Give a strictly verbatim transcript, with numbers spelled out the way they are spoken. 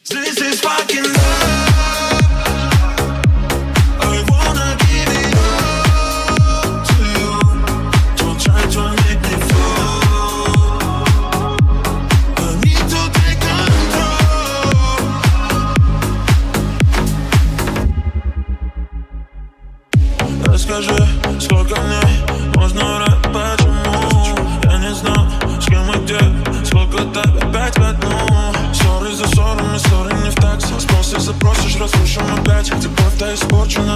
This is fucking love. I wanna give it all to you. Don't try to make me fall. I need to take control. Расскажи, сколько мне можно раз, почему я не знал, с кем и где, сколько так опять в одну. Ссоры за ссорами, ссоры не в такт. Спросы запросишь, разрушим опять. Любовь-то испорчена.